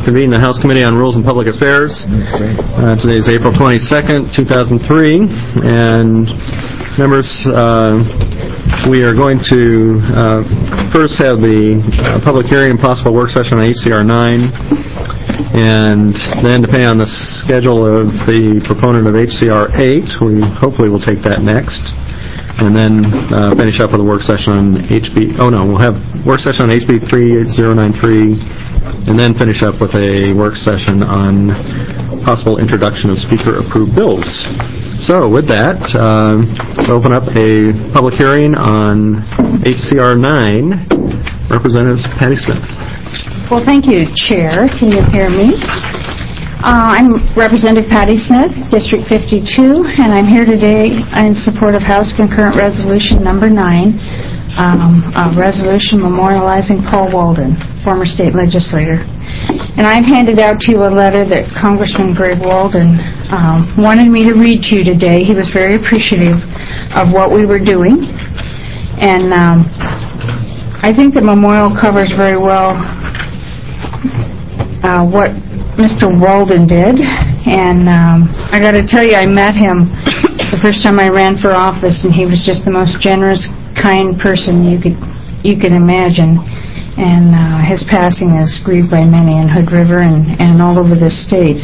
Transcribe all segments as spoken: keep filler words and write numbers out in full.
convene the House Committee on Rules and Public Affairs. Uh, today is April twenty-second, two thousand three, and members, uh, we are going to uh, first have the uh, public hearing and possible work session on H C R nine, and then, depending on the schedule of the proponent of H C R eight, we hopefully will take that next. And then uh, finish up with a work session on H B. Oh no, we'll have work session on H B three eight zero nine three, and then finish up with a work session on possible introduction of speaker-approved bills. So, with that, uh, we'll open up a public hearing on H C R nine. Representative Patty Smith. Well, thank you, Chair. Can you hear me? Uh, I'm Representative Patty Smith, District fifty-two, and I'm here today in support of House Concurrent Resolution Number nine, um, a resolution memorializing Paul Walden, former state legislator. And I've handed out to you a letter that Congressman Greg Walden um, wanted me to read to you today. He was very appreciative of what we were doing, and um, I think the memorial covers very well uh, what Mister Walden did, and um, I got to tell you, I met him the first time I ran for office, and he was just the most generous, kind person you could you could imagine. And uh, his passing is grieved by many in Hood River and, and all over the state.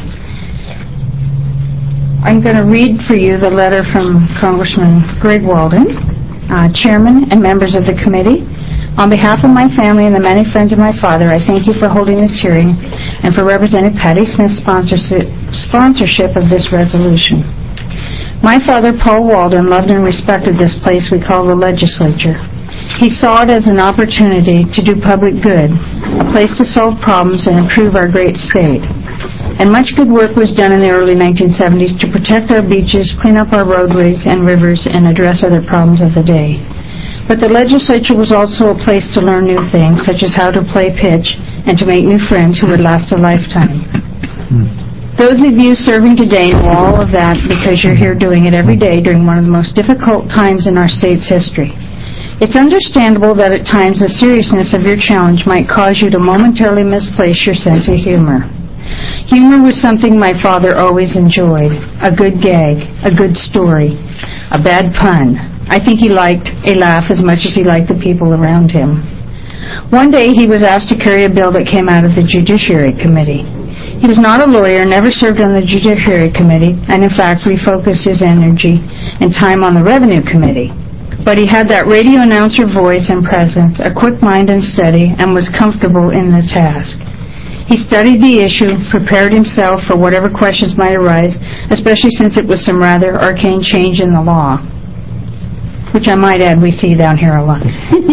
I'm going to read for you the letter from Congressman Greg Walden, uh, Chairman and members of the committee. On behalf of my family and the many friends of my father, I thank you for holding this hearing and for Representative Patty Smith's sponsorship, sponsorship of this resolution. My father, Paul Walden, loved and respected this place we call the legislature. He saw it as an opportunity to do public good, a place to solve problems and improve our great state. And much good work was done in the early nineteen seventies to protect our beaches, clean up our roadways and rivers, and address other problems of the day. But the legislature was also a place to learn new things, such as how to play pitch and to make new friends who would last a lifetime. Those of you serving today know all of that because you're here doing it every day during one of the most difficult times in our state's history. It's understandable that at times the seriousness of your challenge might cause you to momentarily misplace your sense of humor. Humor was something my father always enjoyed. A good gag, a good story, a bad pun. I think he liked a laugh as much as he liked the people around him. One day he was asked to carry a bill that came out of the Judiciary Committee. He was not a lawyer, never served on the Judiciary Committee, and in fact refocused his energy and time on the Revenue Committee. But he had that radio announcer voice and presence, a quick mind and steady, and was comfortable in the task. He studied the issue, prepared himself for whatever questions might arise, especially since it was some rather arcane change in the law, which I might add we see down here a lot.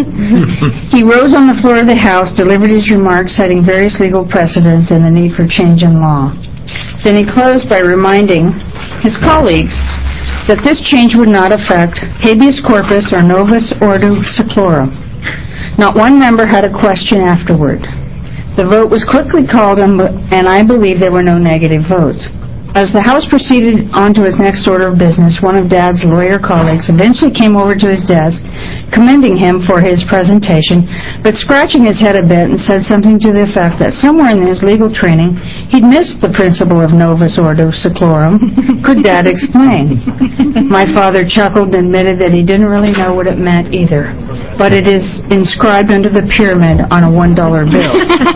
He rose on the floor of the House, delivered his remarks citing various legal precedents and the need for change in law. Then he closed by reminding his colleagues that this change would not affect habeas corpus or novus ordo seclorum. Not one member had a question afterward. The vote was quickly called, and, and I believe there were no negative votes. As the House proceeded on to its next order of business, one of Dad's lawyer colleagues eventually came over to his desk, commending him for his presentation, but scratching his head a bit and said something to the effect that somewhere in his legal training, he'd missed the principle of novus ordo seclorum. Could Dad explain? My father chuckled and admitted that he didn't really know what it meant either, but it is inscribed under the pyramid on a one dollar bill.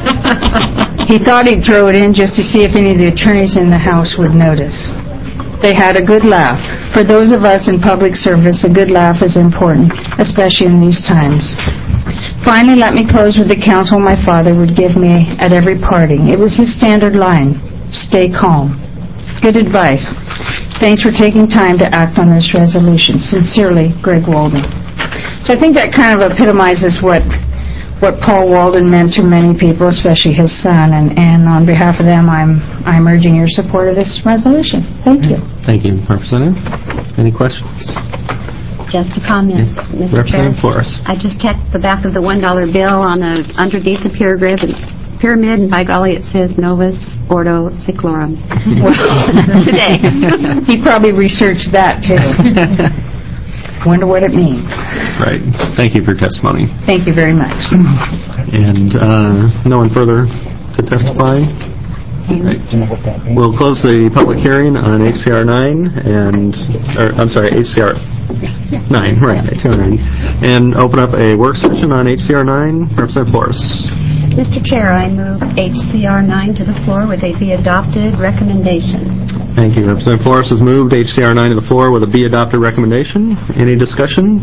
He thought he'd throw it in just to see if any of the attorneys in the House would notice. They had a good laugh. For those of us in public service, a good laugh is important, especially in these times. Finally, let me close with the counsel my father would give me at every parting. It was his standard line, stay calm. Good advice. Thanks for taking time to act on this resolution. Sincerely, Greg Walden. So I think that kind of epitomizes what what Paul Walden meant to many people, especially his son, and, and on behalf of them, I'm I'm urging your support of this resolution. Thank you. Thank you, Representative. Any questions? Just a comment, Yes. Mister Representative Chair. Flores. I just checked the back of the one dollar bill on the underneath the pyramid, pyramid, and by golly, it says Novus Ordo Seclorum. Today. He probably researched that, too. Wonder what it means. Right. Thank you for your testimony. Thank you very much. And uh, no one further to testify? Right. We'll close the public hearing on H C R nine and, or, I'm sorry, H C R nine, right, H C R nine, and open up a work session on H C R nine. Representative Flores. Mister Chair, I move H C R nine to the floor with a be adopted recommendation. Thank you. Representative Flores has moved H C R nine to the floor with a be adopted recommendation. Any discussion?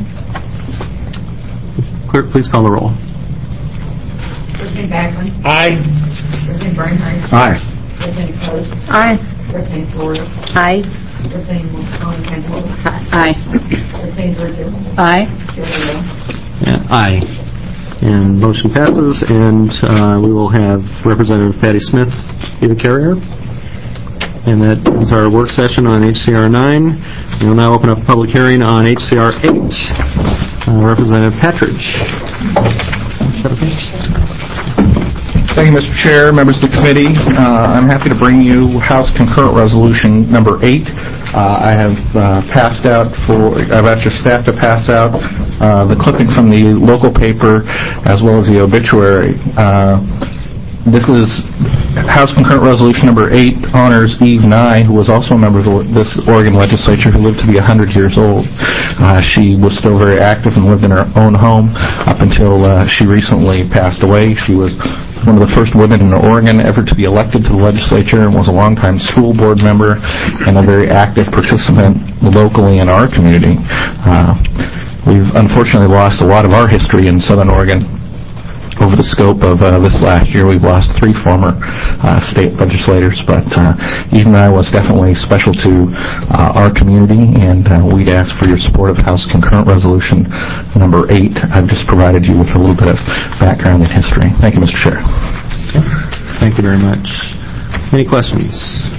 Clerk, please call the roll. Representative Backlund? Aye. Representative Bernhardt? Aye. Representative Post? Aye. Representative Flores? Aye. Representative Mollen-Cantor? Aye. Representative Virgil? Aye. Chair Royal? Yeah, aye. And motion passes, and uh, we will have Representative Patty Smith be the carrier. And that is our work session on H C R nine. We'll now open up a public hearing on H C R eight. Uh, Representative Patridge. Is that okay? Thank you, Mister Chair, members of the committee. Uh, I'm happy to bring you House Concurrent Resolution number eight. Uh, I have uh, passed out for, I've asked your staff to pass out uh, the clipping from the local paper as well as the obituary. Uh, This is House Concurrent Resolution number eight honors Eve Nye, who was also a member of this Oregon legislature, who lived to be one hundred years old. Uh, she was still very active and lived in her own home up until uh, she recently passed away. She was one of the first women in Oregon ever to be elected to the legislature and was a longtime school board member and a very active participant locally in our community. Uh, we've unfortunately lost a lot of our history in Southern Oregon. Over the scope of uh, this last year, we've lost three former uh, state legislators, but uh, Eve and I was definitely special to uh, our community, and uh, we'd ask for your support of House Concurrent Resolution number eight. I've just provided you with a little bit of background and history. Thank you, Mister Chair. Thank you very much. Any questions?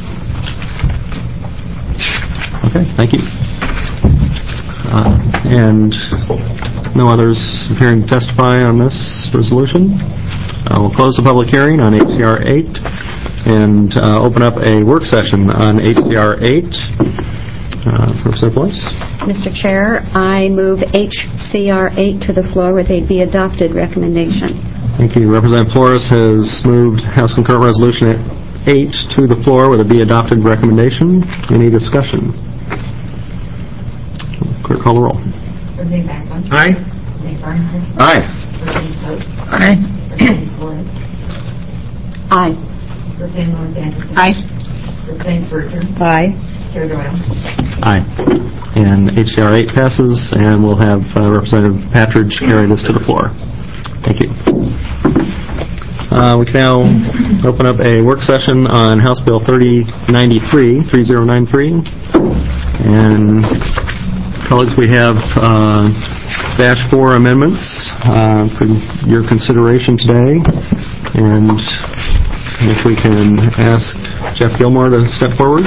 Okay, thank you. Uh, and no others appearing to testify on this resolution. Uh, we'll close the public hearing on H C R eight and uh, open up a work session on H C R eight. Uh, Representative Flores. Mister Chair, I move H C R eight to the floor with a be adopted recommendation. Thank you. Representative Flores has moved House Concurrent Resolution eight to the floor with a be adopted recommendation. Any discussion? Clerk, call the roll. Representative Backlund? Aye. Representative Bernhardt? Aye. Representative Post? Aye. Representative Flores? Aye. Representative Mollen-Cantor? Aye. Representative Virgil? Aye. Chair Royal? Aye. And H C R eight passes, and we'll have uh, Representative Patridge carry this to the floor. Thank you. Uh, we can now open up a work session on House Bill thirty ninety-three, thirty ninety-three. And colleagues, we have uh, Dash four amendments uh, for your consideration today. And if we can ask Jeff Gilmore to step forward.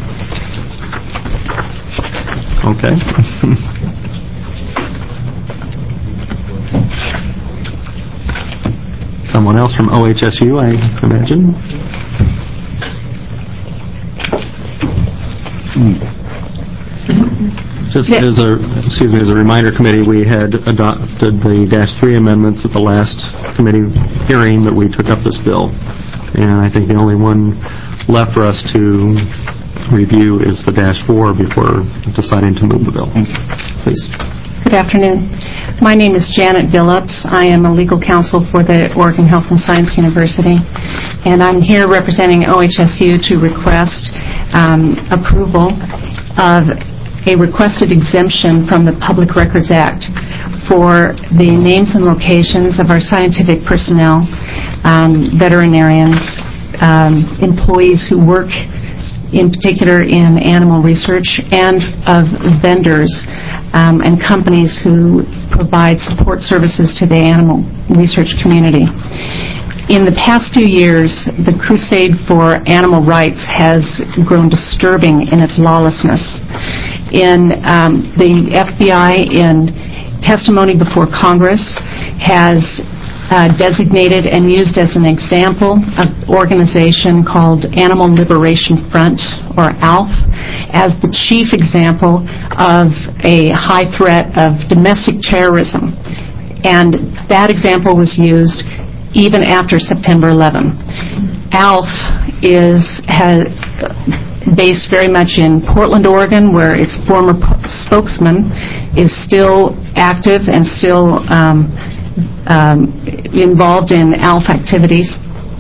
Okay. Someone else from O H S U, I imagine. Just as a, excuse me, as a reminder, committee, we had adopted the Dash three amendments at the last committee hearing that we took up this bill. And I think the only one left for us to review is the Dash four before deciding to move the bill. Please. Good afternoon. My name is Janet Billups. I am a legal counsel for the Oregon Health and Science University, and I'm here representing O H S U to request um, approval of a requested exemption from the Public Records Act for the names and locations of our scientific personnel, um, veterinarians, um, employees who work in particular in animal research, and of vendors um, and companies who provide support services to the animal research community. In the past few years, the crusade for animal rights has grown disturbing in its lawlessness. In um, the F B I, in testimony before Congress, has uh, designated and used as an example an organization called Animal Liberation Front, or A L F, as the chief example of a high threat of domestic terrorism. And that example was used even after September eleventh. A L F is has, based very much in Portland, Oregon, where its former p- spokesman is still active and still um, um, involved in A L F activities.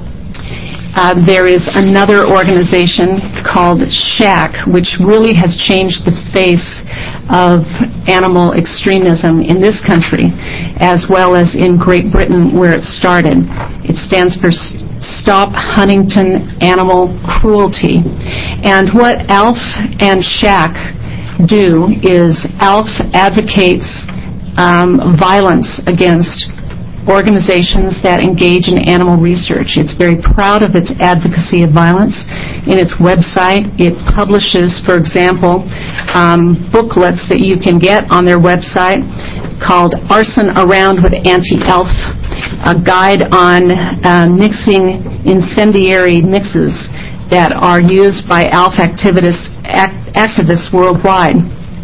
Uh, there is another organization called SHAC, which really has changed the face of animal extremism in this country, as well as in Great Britain, where it started. It stands for Stop Huntington Animal Cruelty. And what A L F and SHAC do is A L F advocates um, violence against organizations that engage in animal research. It's very proud of its advocacy of violence. In its website, it publishes, for example, um, booklets that you can get on their website called Arson Around with Anti-A L F, a guide on uh, mixing incendiary mixes that are used by A L F activists, act, activists worldwide.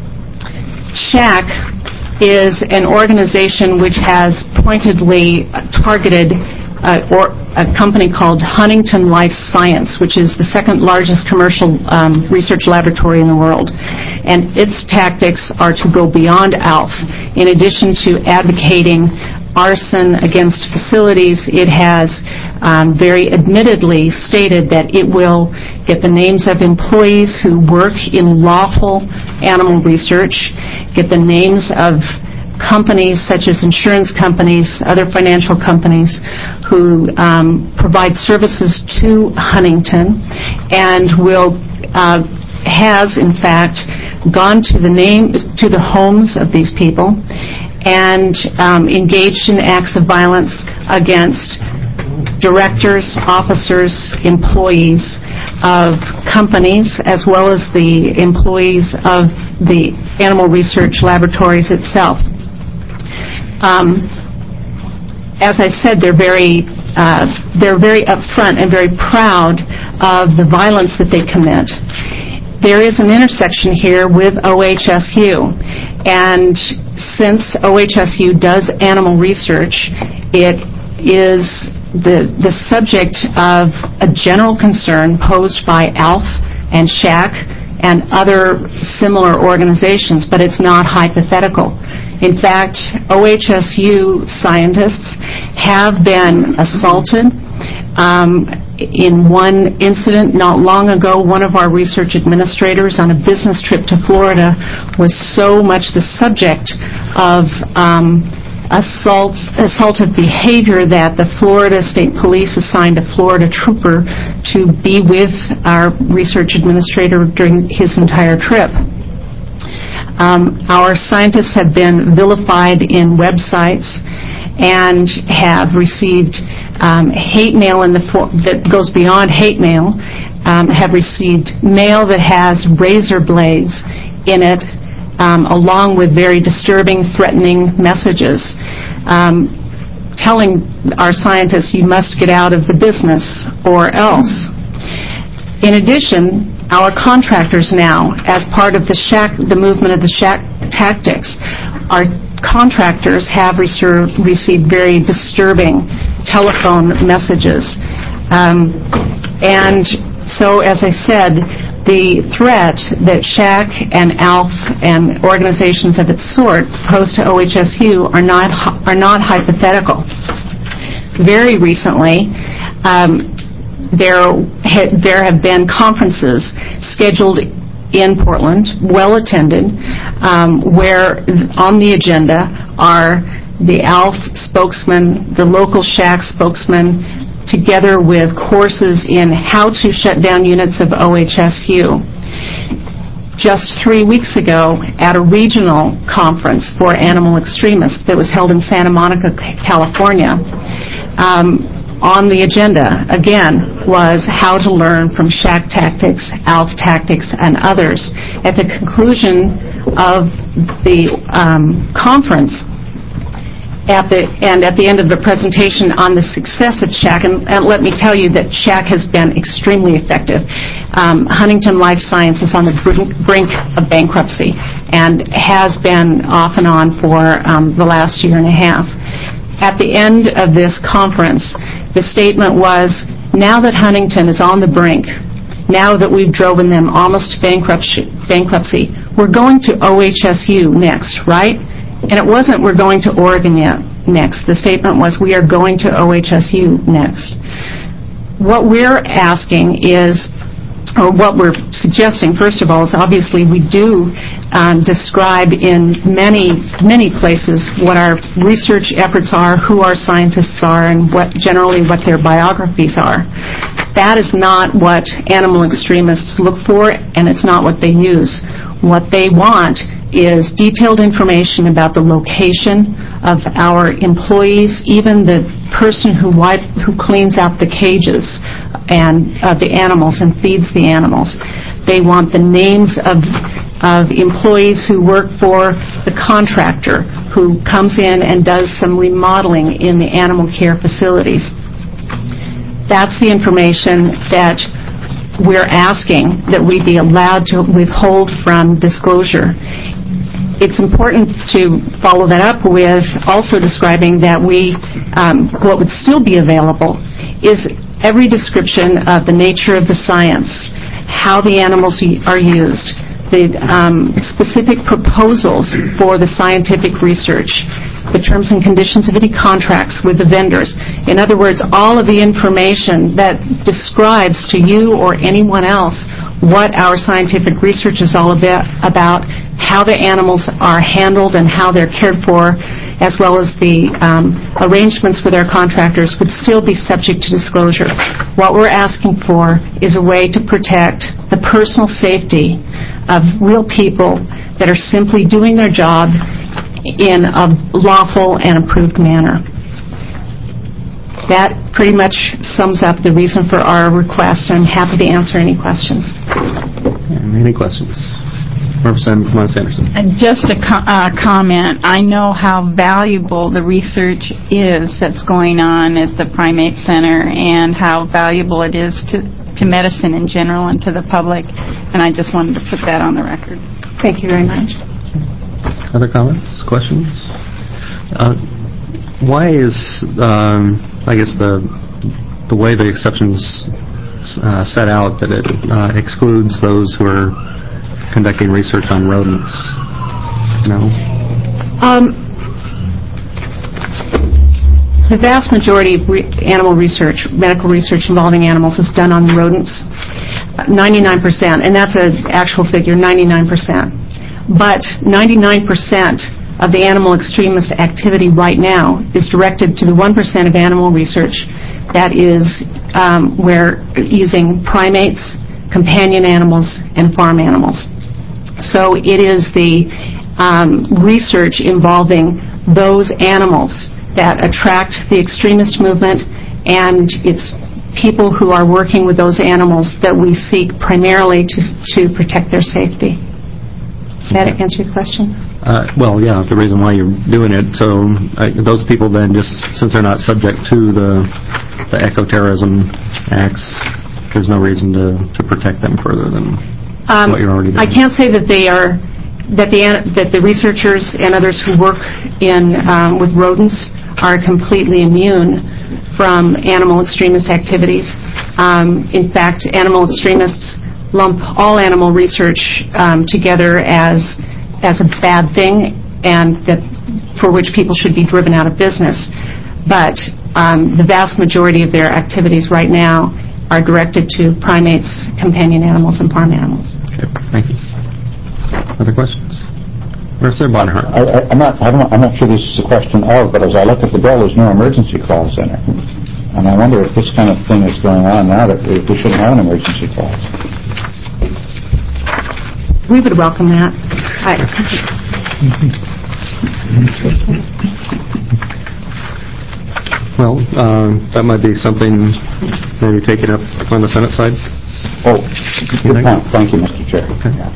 SHAC is an organization which has pointedly targeted uh, or a company called Huntington Life Science, which is the second largest commercial um, research laboratory in the world. And its tactics are to go beyond A L F. In addition to advocating arson against facilities, it has um, very admittedly stated that it will get the names of employees who work in lawful animal research, get the names of companies such as insurance companies, other financial companies who um, provide services to Huntington, and will uh, has in fact gone to the name to the homes of these people and um, engaged in acts of violence against directors, officers, employees of companies, as well as the employees of the animal research laboratories itself. Um, as I said, they're very uh, they're very upfront and very proud of the violence that they commit. There is an intersection here with O H S U, and since O H S U does animal research, it is the the subject of a general concern posed by A L F and SHAC and other similar organizations, but it's not hypothetical. In fact, O H S U scientists have been assaulted. Um, in one incident not long ago, one of our research administrators on a business trip to Florida was so much the subject of um, assaults, assaultive behavior that the Florida State Police assigned a Florida trooper to be with our research administrator during his entire trip. Um, our scientists have been vilified in websites and have received um, hate mail in the for- that goes beyond hate mail, um, have received mail that has razor blades in it, um, along with very disturbing, threatening messages, um, telling our scientists, you must get out of the business or else. In addition, our contractors now, as part of the SHAC, the movement of the SHAC tactics, our contractors have reser- received very disturbing telephone messages. Um, and so, as I said, the threat that SHAC and A L F and organizations of its sort pose to O H S U are not are not hypothetical. Very recently, um, there ha- there have been conferences scheduled in Portland, well attended, um, where on the agenda are the A L F spokesman, the local SHAC spokesman, together with courses in how to shut down units of O H S U. Just three weeks ago, at a regional conference for animal extremists that was held in Santa Monica, California, um, on the agenda, again, was how to learn from SHAC tactics, A L F tactics, and others. At the conclusion of the um, conference, At the, and at the end of the presentation on the success of SHAC, and, and let me tell you that SHAC has been extremely effective. Um, Huntington Life Science is on the brink, brink of bankruptcy and has been off and on for um, the last year and a half. At the end of this conference, the statement was, Now that Huntington is on the brink, now that we've driven them almost to bankruptcy, bankruptcy, we're going to O H S U next, right? And it wasn't we're going to Oregon yet next. The statement was we are going to O H S U next. What we're asking is, or what we're suggesting, first of all, is obviously we do um, describe in many, many places what our research efforts are, who our scientists are, and what generally what their biographies are. That is not what animal extremists look for, and it's not what they use. What they want is detailed information about the location of our employees, even the person who wipe, who cleans out the cages and of the animals and feeds the animals. They want the names of of employees who work for the contractor who comes in and does some remodeling in the animal care facilities. That's the information that we're asking that we be allowed to withhold from disclosure. It's important to follow that up with also describing that we, um, what would still be available is every description of the nature of the science, how the animals are used, the um, specific proposals for the scientific research, the terms and conditions of any contracts with the vendors. In other words, all of the information that describes to you or anyone else what our scientific research is all about, about how the animals are handled and how they're cared for, as well as the um, arrangements with our contractors, would still be subject to disclosure. What we're asking for is a way to protect the personal safety of real people that are simply doing their job in a lawful and approved manner. That pretty much sums up the reason for our request. I'm happy to answer any questions. Any questions? Representative Anderson. And just a co- uh, comment. I know how valuable the research is that's going on at the Primate Center and how valuable it is to, to medicine in general and to the public. And I just wanted to put that on the record. Thank you very much. Other comments, questions? Uh, why is, um, I guess, the the way the exceptions uh, set out that it uh, excludes those who are conducting research on rodents? No? Um, the vast majority of re- animal research, medical research involving animals, is done on rodents. ninety-nine percent, and that's an actual figure, ninety-nine percent. But ninety-nine percent of the animal extremist activity right now is directed to the one percent of animal research that is um, where using primates, companion animals, and farm animals. So it is the um, research involving those animals that attract the extremist movement, and it's people who are working with those animals that we seek primarily to, to protect their safety. Does that answer your question? Uh, well, yeah, the reason why you're doing it. So uh, those people then, just since they're not subject to the, the eco-terrorism acts, there's no reason to, to protect them further than um, what you're already doing. I can't say that they are, that the that the researchers and others who work in um, with rodents are completely immune from animal extremist activities. Um, in fact, animal extremists lump all animal research um, together as as a bad thing, and that for which people should be driven out of business. But um, the vast majority of their activities right now are directed to primates, companion animals, and farm animals. Okay, thank you. Other questions? Representative Barnhart. I, I, I'm not. I don't, I'm not sure this is a question of, but as I look at the bill, there's no emergency clause in it, and I wonder if this kind of thing is going on now that we, we shouldn't have an emergency clause. We would welcome that. I, well, uh, that might be something maybe taken up on the Senate side. Oh, good point. Thank you, Mister Chair. Okay. Yeah.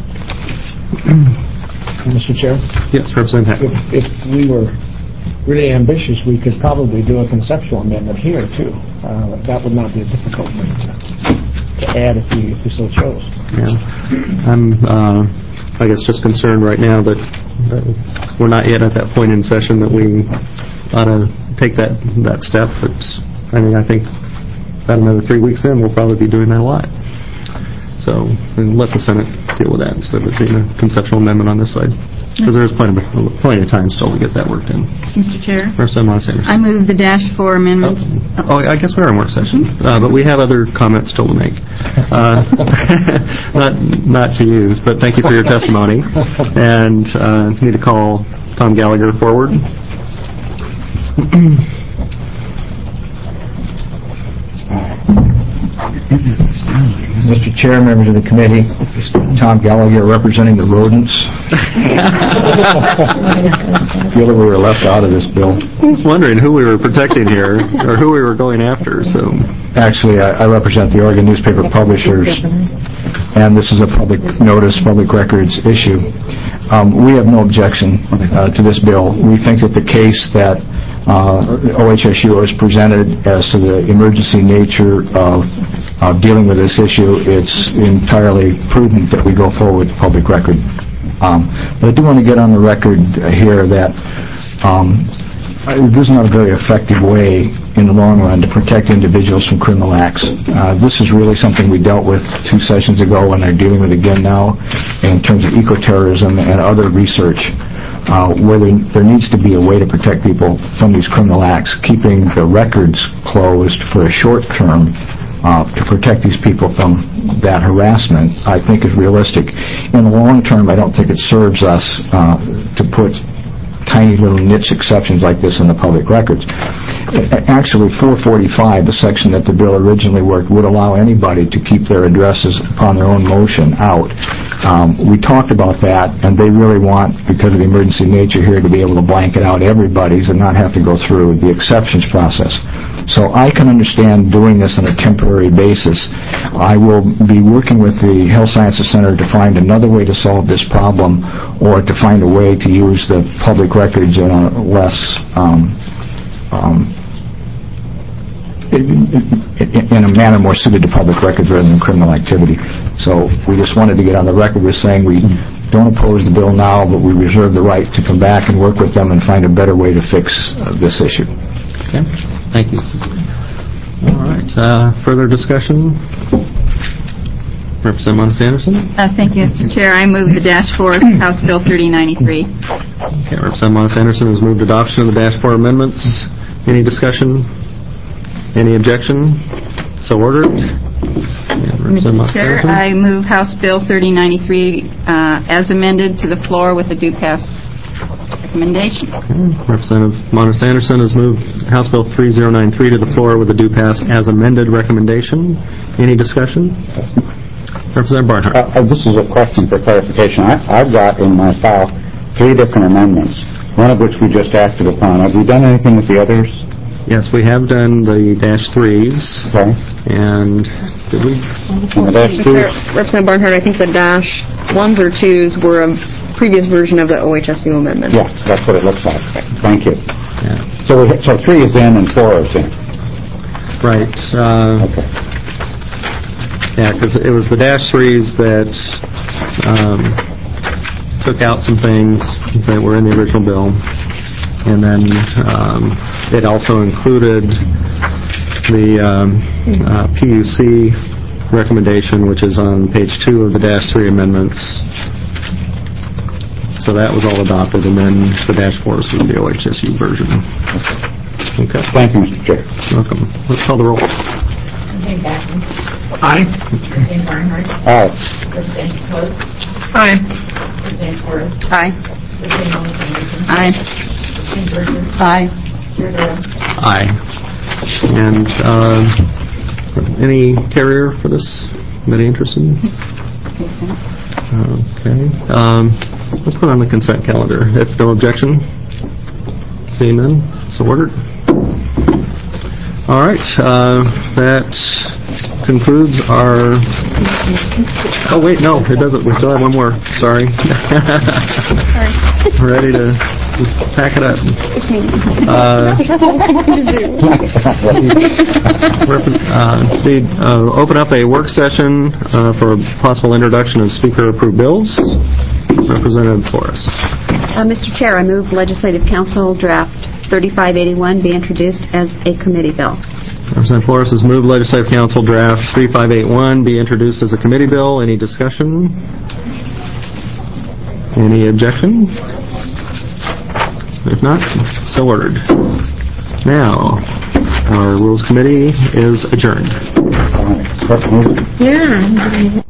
Mister Chair? Yes, Representative Hack. If, if we were really ambitious, we could probably do a conceptual amendment here, too. Uh, that would not be a difficult thing to, to add if we, if we so chose. Yeah. I'm, uh, I guess, just concerned right now that, that we're not yet at that point in session that we ought to take that, that step. It's, I mean, I think about another three weeks in, we'll probably be doing that a lot. So, and let the Senate deal with that instead of it being a conceptual amendment on this side. Because there's plenty of, plenty of time still to get that worked in. Mister Chair? Representative Montesano. I move the dash four amendments. Oh, I guess we are in work session, uh, but we have other comments still to make. Uh, not not to you, but thank you for your testimony. And uh, need to call Tom Gallagher forward. Mister Chair, members of the committee, Tom Gallagher representing the rodents. I feel that we were left out of this bill. I was wondering who we were protecting here, or who we were going after. So, Actually, I, I represent the Oregon newspaper publishers, and this is a public notice, public records issue. Um, we have no objection uh, to this bill. We think that the case that uh, O H S U has presented as to the emergency nature of Uh, dealing with this issue, it's entirely prudent that we go forward with the public record. Um, but I do want to get on the record here that um, this is not a very effective way in the long run to protect individuals from criminal acts. Uh, this is really something we dealt with two sessions ago and are dealing with again now in terms of eco-terrorism and other research. Uh, where there, there needs to be a way to protect people from these criminal acts. Keeping the records closed for a short term Uh, to protect these people from that harassment, I think is realistic. In the long term, I don't think it serves us uh, to put tiny little niche exceptions like this in the public records. Actually, four forty-five, the section that the bill originally worked, would allow anybody to keep their addresses upon their own motion out. Um, we talked about that, and they really want, because of the emergency nature here, to be able to blanket out everybody's and not have to go through the exceptions process. So I can understand doing this on a temporary basis. I will be working with the Health Sciences Center to find another way to solve this problem, or to find a way to use the public records in a less um, um, in a manner more suited to public records rather than criminal activity. So we just wanted to get on the record with saying we don't oppose the bill now, but we reserve the right to come back and work with them and find a better way to fix uh, this issue. Okay. Thank you. All right. Uh, further discussion? Representative Montesano. Uh, thank you, Mister Chair. I move the dash four of House Bill thirty ninety-three. Okay. Representative Montesano has moved adoption of the dash four amendments. Any discussion? Any objection? So ordered. Mister Chair, I move House Bill thirty ninety-three uh, as amended to the floor with a due pass recommendation. Okay. Representative Montesano has moved House Bill thirty ninety-three to the floor with a due pass as amended recommendation. Any discussion? Representative Barnhart. Uh, uh, this is a question for clarification. I, I've got in my file three different amendments, one of which we just acted upon. Have we done anything with the others? Yes, we have done the dash threes. Okay. And did we? And the dash two? Representative Barnhart, I think the dash ones or twos were a previous version of the O H S U amendment. Yeah, that's what it looks like. Thank you. Yeah. So, we, so three is in and four is in. Right. Uh, okay. Yeah, because it was the dash threes that um, took out some things that were in the original bill. And then um, it also included the um, uh, P U C recommendation, which is on page two of the dash three amendments. So that was all adopted, and then the dash fours was the O H S U version. Okay. Thank you, Mister Chair. Welcome. Let's call the roll. Representative Batson. Aye. Representative Barnhart. Aye. Representative Close. Aye. Representative Forrest. Aye. Representative Montesano. Aye. Representative Burgess. Aye. Chair Durham. Aye. And uh, any carrier for this? Anybody interested? Okay. Um, let's put on the consent calendar. If no objection, seeing none, so ordered. All right. Uh, that concludes our... Oh, wait, no, it doesn't. We still have one more. Sorry. We're ready to pack it up. Uh, uh, the, uh, open up a work session uh, for possible introduction of speaker-approved bills. Representative Forrest. Uh, Mister Chair, I move Legislative Council Draft thirty-five eighty-one be introduced as a committee bill. Representative Flores has moved Legislative Council Draft three five eight one be introduced as a committee bill. Any discussion? Any objection? If not, so ordered. Now, our Rules Committee is adjourned. All right. Clerk, move it. Yeah.